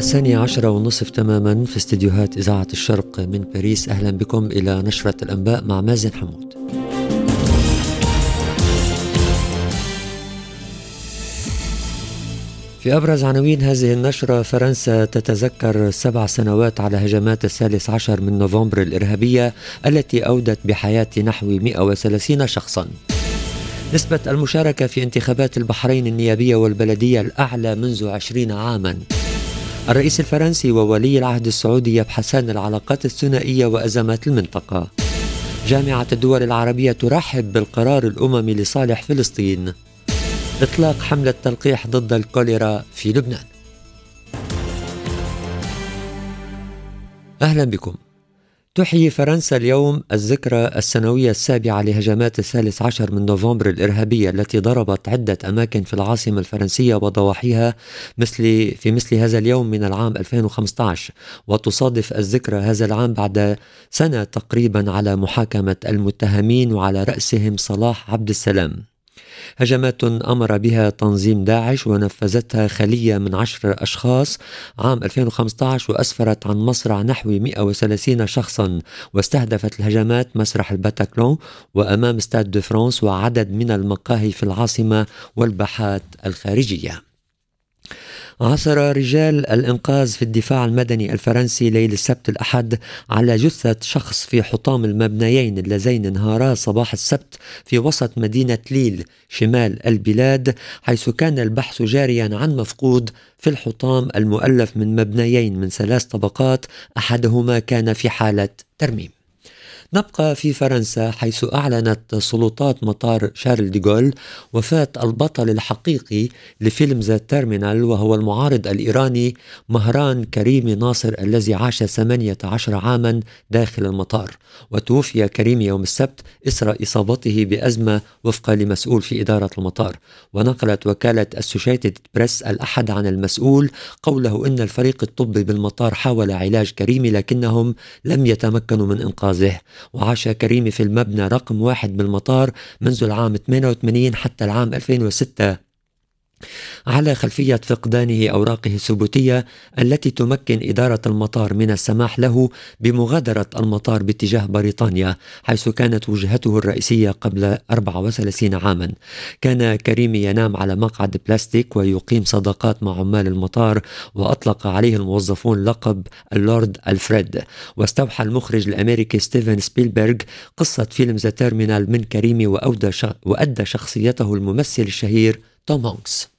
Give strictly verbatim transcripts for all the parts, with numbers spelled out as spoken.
الثانية عشرة ونصف تماما في استديوهات إذاعة الشرق من باريس. أهلا بكم إلى نشرة الأنباء مع مازن حمود. في أبرز عناوين هذه النشرة: فرنسا تتذكر سبع سنوات على هجمات الثالث عشر من نوفمبر الإرهابية التي أودت بحياة نحو مئة وثلاثين شخصا. نسبة المشاركة في انتخابات البحرين النيابية والبلدية الأعلى منذ عشرين عاما. الرئيس الفرنسي وولي العهد السعودي يبحثان العلاقات الثنائية وأزمات المنطقة. جامعة الدول العربية ترحب بالقرار الأممي لصالح فلسطين. إطلاق حملة تلقيح ضد الكوليرا في لبنان. أهلا بكم. تحيي فرنسا اليوم الذكرى السنوية السابعة لهجمات الثالث عشر من نوفمبر الإرهابية التي ضربت عدة أماكن في العاصمة الفرنسية وضواحيها مثل في مثل هذا اليوم من العام ألفين وخمسة عشر، وتصادف الذكرى هذا العام بعد سنة تقريبا على محاكمة المتهمين وعلى رأسهم صلاح عبد السلام. هجمات أمر بها تنظيم داعش ونفذتها خلية من عشر أشخاص عام ألفين وخمسة عشر، وأسفرت عن مصرع نحو مئة وثلاثين شخصا، واستهدفت الهجمات مسرح الباتاكلون وأمام استاد دو فرانس وعدد من المقاهي في العاصمة والباحات الخارجية. عثر رجال الإنقاذ في الدفاع المدني الفرنسي ليل السبت الأحد على جثة شخص في حطام المبنيين اللذين انهارا صباح السبت في وسط مدينة ليل شمال البلاد، حيث كان البحث جاريا عن مفقود في الحطام المؤلف من مبنيين من ثلاث طبقات، أحدهما كان في حالة ترميم. نبقى في فرنسا، حيث أعلنت سلطات مطار شارل ديغول وفاة البطل الحقيقي لفيلم ذا تيرمينال، وهو المعارض الإيراني مهران كريمي ناصر الذي عاش ثمانية عشر عاما داخل المطار. وتوفي كريمي يوم السبت إثر إصابته بأزمة وفقا لمسؤول في إدارة المطار. ونقلت وكالة أسوشيتد بريس الأحد عن المسؤول قوله إن الفريق الطبي بالمطار حاول علاج كريمي لكنهم لم يتمكنوا من إنقاذه. وعاش كريمي في المبنى رقم واحد بالمطار منذ العام ثمانية وثمانين حتى العام ألفين وستة على خلفية فقدانه أوراقه الثبوتية التي تمكن إدارة المطار من السماح له بمغادرة المطار باتجاه بريطانيا، حيث كانت وجهته الرئيسية قبل أربعة وثلاثين عاما. كان كريمي ينام على مقعد بلاستيك ويقيم صداقات مع عمال المطار، وأطلق عليه الموظفون لقب اللورد ألفريد. واستوحى المخرج الأمريكي ستيفن سبيلبرغ قصة فيلم ذا تيرمينال من كريمي وأدى شخصيته الممثل الشهير توم هانكس.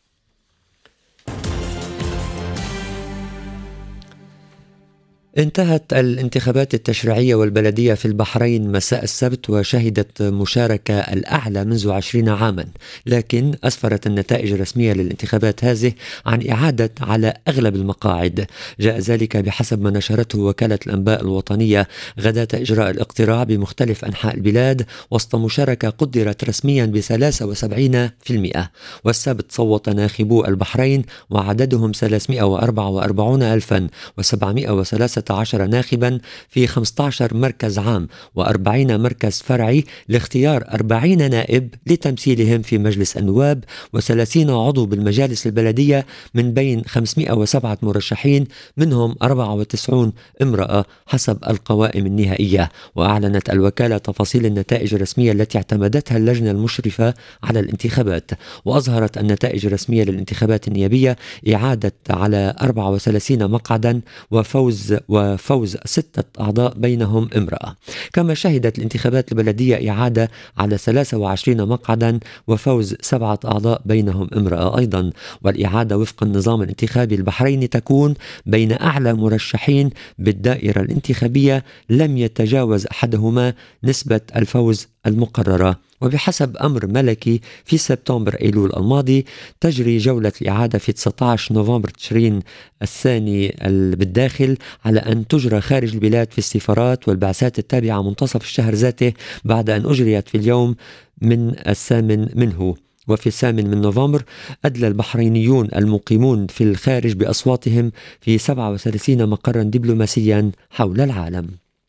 انتهت الانتخابات التشريعية والبلدية في البحرين مساء السبت، وشهدت مشاركة الأعلى منذ عشرين عاما، لكن أسفرت النتائج الرسمية للانتخابات هذه عن إعادة على أغلب المقاعد. جاء ذلك بحسب ما نشرته وكالة الأنباء الوطنية غداة إجراء الاقتراع بمختلف أنحاء البلاد، وسط مشاركة قدرت رسميا ب ثلاثة وسبعين بالمئة. والسبت صوت ناخبو البحرين وعددهم ثلاثمئة وأربعة وأربعين ألفا وسبعمئة وثلاثة عشر ناخبا في خمسة عشر مركز عام وأربعين مركز فرعي لاختيار أربعين نائب لتمثيلهم في مجلس النواب وثلاثين عضو بالمجالس البلدية من بين خمسمئة وسبعة مرشحين، منهم أربعة وتسعين امرأة حسب القوائم النهائية. وأعلنت الوكالة تفاصيل النتائج الرسمية التي اعتمدتها اللجنة المشرفة على الانتخابات، وأظهرت النتائج الرسمية للانتخابات النيابية إعادة على أربعة وثلاثين مقعدا وفوز وفوز ستة أعضاء بينهم امرأة. كما شهدت الانتخابات البلدية إعادة على ثلاثة وعشرين مقعدا وفوز سبعة أعضاء بينهم امرأة أيضا. والإعادة وفق النظام الانتخابي البحريني تكون بين أعلى مرشحين بالدائرة الانتخابية لم يتجاوز أحدهما نسبة الفوز المقررة. وبحسب أمر ملكي في سبتمبر أيلول الماضي تجري جولة الإعادة في تسعة عشر نوفمبر تشرين الثاني بالداخل، على أن تجرى خارج البلاد في السفارات والبعثات التابعة منتصف الشهر ذاته، بعد أن أجريت في اليوم من الثامن منه. وفي الثامن من نوفمبر أدلى البحرينيون المقيمون في الخارج بأصواتهم في سبعة وثلاثين مقرا دبلوماسيا حول العالم.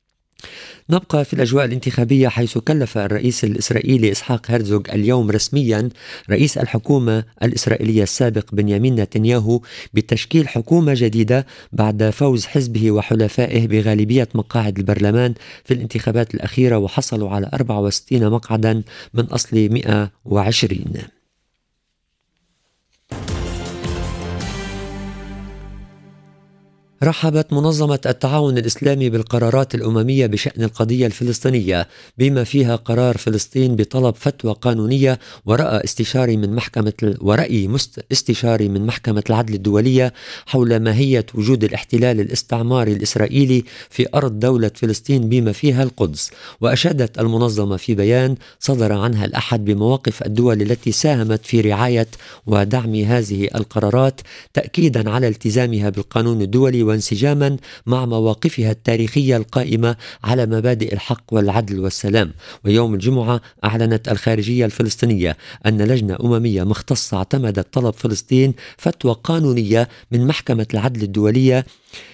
نبقى في الأجواء الانتخابية، حيث كلف الرئيس الإسرائيلي إسحاق هرزوغ اليوم رسميا رئيس الحكومة الإسرائيلية السابق بنيامين نتنياهو بتشكيل حكومة جديدة بعد فوز حزبه وحلفائه بغالبية مقاعد البرلمان في الانتخابات الأخيرة، وحصلوا على أربعة وستين مقعدا من أصل مئة وعشرين. رحبت منظمة التعاون الإسلامي بالقرارات الأممية بشأن القضية الفلسطينية، بما فيها قرار فلسطين بطلب فتوى قانونية ورأى استشاري من محكمة ورأي استشاري من محكمة العدل الدولية حول ماهية وجود الاحتلال الاستعماري الإسرائيلي في أرض دولة فلسطين بما فيها القدس. وأشادت المنظمة في بيان صدر عنها الأحد بمواقف الدول التي ساهمت في رعاية ودعم هذه القرارات، تأكيدا على التزامها بالقانون الدولي وانسجاما مع مواقفها التاريخية القائمة على مبادئ الحق والعدل والسلام. ويوم الجمعة أعلنت الخارجية الفلسطينية أن لجنة أممية مختصة اعتمدت طلب فلسطين فتوى قانونية من محكمة العدل الدولية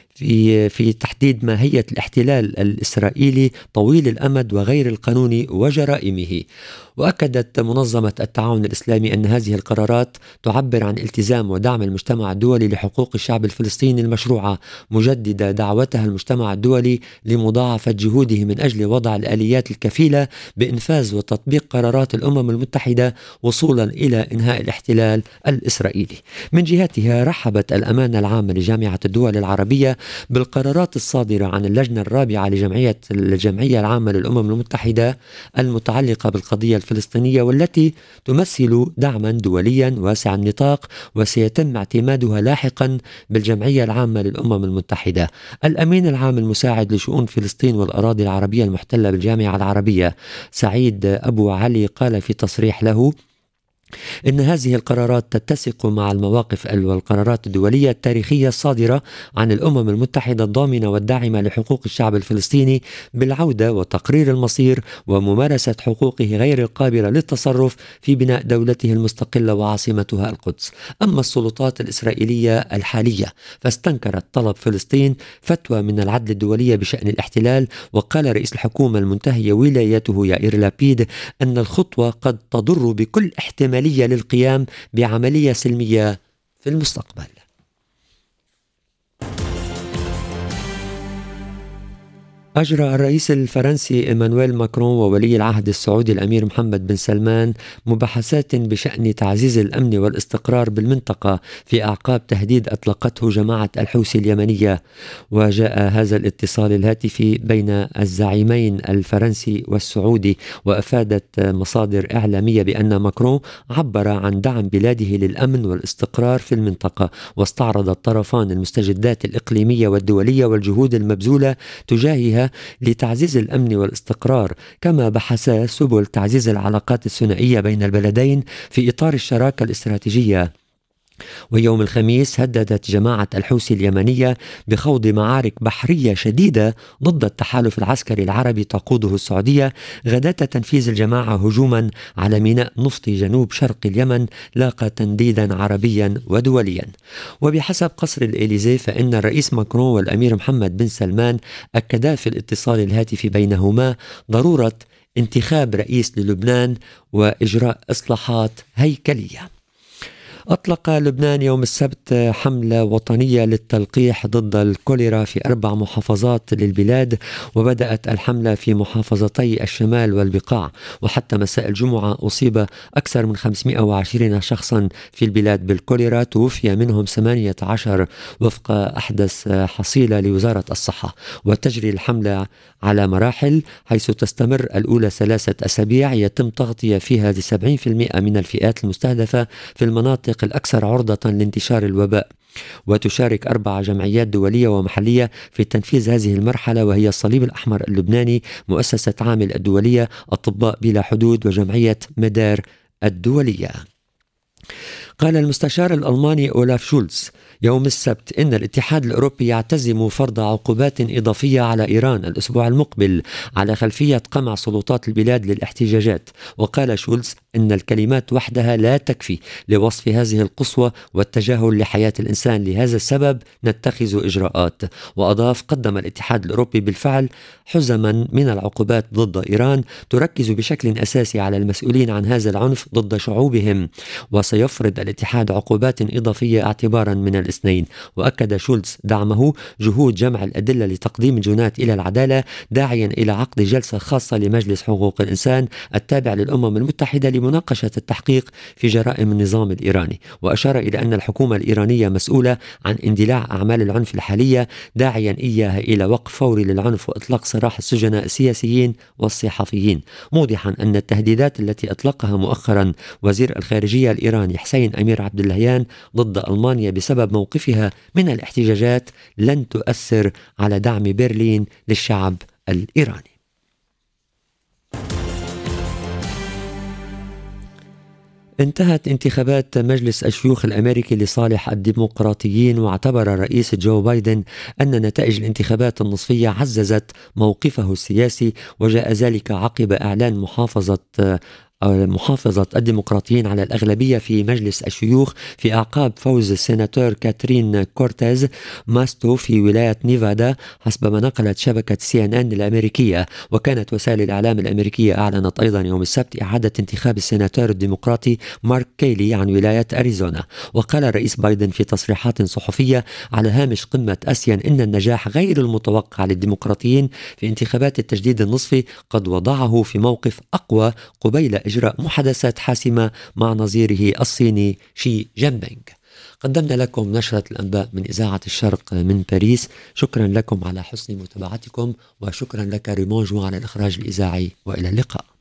في في تحديد ماهية الاحتلال الإسرائيلي طويل الأمد وغير القانوني وجرائمه. وأكدت منظمة التعاون الإسلامي أن هذه القرارات تعبر عن التزام ودعم المجتمع الدولي لحقوق الشعب الفلسطيني المشروعة، مجددة دعوتها المجتمع الدولي لمضاعفة جهوده من أجل وضع الآليات الكفيلة بإنفاذ وتطبيق قرارات الأمم المتحدة وصولا إلى إنهاء الاحتلال الإسرائيلي. من جهتها رحبت الأمانة العامة لجامعة الدول العربية بالقرارات الصادرة عن اللجنة الرابعة لجمعية الجمعية العامة للأمم المتحدة المتعلقة بالقضية الفلسطينية، والتي تمثل دعما دوليا واسع النطاق وسيتم اعتمادها لاحقا بالجمعية العامة للأمم المتحدة. الأمين العام المساعد لشؤون فلسطين والأراضي العربية المحتلة بالجامعة العربية سعيد أبو علي قال في تصريح له إن هذه القرارات تتسق مع المواقف والقرارات الدولية التاريخية الصادرة عن الأمم المتحدة الضامنة والداعمة لحقوق الشعب الفلسطيني بالعودة وتقرير المصير وممارسة حقوقه غير القابلة للتصرف في بناء دولته المستقلة وعاصمتها القدس. أما السلطات الإسرائيلية الحالية فاستنكرت طلب فلسطين فتوى من العدل الدولية بشأن الاحتلال، وقال رئيس الحكومة المنتهية ولايته يائير لابيد أن الخطوة قد تضر بكل احتمال للقيام بعملية سلمية في المستقبل. أجرى الرئيس الفرنسي إيمانويل ماكرون وولي العهد السعودي الأمير محمد بن سلمان مباحثات بشأن تعزيز الأمن والاستقرار بالمنطقة في أعقاب تهديد أطلقته جماعة الحوثي اليمنية. وجاء هذا الاتصال الهاتفي بين الزعيمين الفرنسي والسعودي، وأفادت مصادر إعلامية بأن ماكرون عبر عن دعم بلاده للأمن والاستقرار في المنطقة، واستعرض الطرفان المستجدات الإقليمية والدولية والجهود المبذولة تجاهها لتعزيز الأمن والاستقرار، كما بحثا سبل تعزيز العلاقات الثنائية بين البلدين في إطار الشراكة الاستراتيجية. ويوم الخميس هددت جماعة الحوثي اليمنية بخوض معارك بحرية شديدة ضد التحالف العسكري العربي تقوده السعودية غداة تنفيذ الجماعة هجوما على ميناء نفطي جنوب شرق اليمن لاقى تنديدا عربيا ودوليا. وبحسب قصر الإليزيه فإن الرئيس ماكرون والأمير محمد بن سلمان أكدا في الاتصال الهاتفي بينهما ضرورة انتخاب رئيس للبنان وإجراء إصلاحات هيكلية. أطلق لبنان يوم السبت حملة وطنية للتلقيح ضد الكوليرا في أربع محافظات للبلاد، وبدأت الحملة في محافظتي الشمال والبقاع. وحتى مساء الجمعة أصيب أكثر من خمسمئة وعشرين شخصا في البلاد بالكوليرا، توفي منهم ثمانية عشر وفق أحدث حصيلة لوزارة الصحة. وتجري الحملة على مراحل، حيث تستمر الأولى ثلاثة أسابيع يتم تغطية فيها لسبعين بالمئة من الفئات المستهدفة في المناطق الأكثر عرضة لانتشار الوباء. وتشارك أربع جمعيات دولية ومحلية في تنفيذ هذه المرحلة، وهي الصليب الأحمر اللبناني، مؤسسة عامل الدولية، أطباء بلا حدود، وجمعية مدار الدولية. قال المستشار الألماني أولاف شولز يوم السبت إن الاتحاد الأوروبي يعتزم فرض عقوبات إضافية على إيران الأسبوع المقبل على خلفية قمع سلطات البلاد للاحتجاجات. وقال شولز إن الكلمات وحدها لا تكفي لوصف هذه القسوة والتجاهل لحياة الإنسان، لهذا السبب نتخذ إجراءات. وأضاف قدم الاتحاد الأوروبي بالفعل حزما من العقوبات ضد إيران تركز بشكل أساسي على المسؤولين عن هذا العنف ضد شعوبهم، وسيفرض الاتحاد عقوبات إضافية اعتبارا من الاثنين. وأكد شولز دعمه جهود جمع الأدلة لتقديم الجنات إلى العدالة، داعيا إلى عقد جلسة خاصة لمجلس حقوق الإنسان التابع للأمم المتحدة لمناقشة التحقيق في جرائم النظام الإيراني. وأشار إلى أن الحكومة الإيرانية مسؤولة عن اندلاع أعمال العنف الحالية، داعيا إياها إلى وقف فوري للعنف وإطلاق سراح السجناء السياسيين والصحفيين، موضحا أن التهديدات التي أطلقها مؤخرا وزير الخارجية الإيراني حسين أمير عبد اللهيان ضد ألمانيا بسبب موقفها من الاحتجاجات لن تؤثر على دعم برلين للشعب الإيراني. انتهت انتخابات مجلس الشيوخ الأمريكي لصالح الديمقراطيين، واعتبر الرئيس جو بايدن أن نتائج الانتخابات النصفية عززت موقفه السياسي، وجاء ذلك عقب إعلان محافظة محافظة الديمقراطيين على الأغلبية في مجلس الشيوخ في أعقاب فوز السيناتور كاترين كورتيز ماستو في ولاية نيفادا، حسب ما نقلت شبكة سي ان ان الأمريكية. وكانت وسائل الإعلام الأمريكية أعلنت أيضا يوم السبت إعادة انتخاب السيناتور الديمقراطي مارك كيلي عن ولاية أريزونا. وقال الرئيس بايدن في تصريحات صحفية على هامش قمة أسيان إن النجاح غير المتوقع للديمقراطيين في انتخابات التجديد النصفي قد وضعه في موقف أقوى قبيل إجراء محادثات حاسمة مع نظيره الصيني شي جين بينغ. قدمنا لكم نشرة الأنباء من إذاعة الشرق من باريس. شكرا لكم على حسن متابعتكم، وشكرا لك ريمون جو على الإخراج الإذاعي، وإلى اللقاء.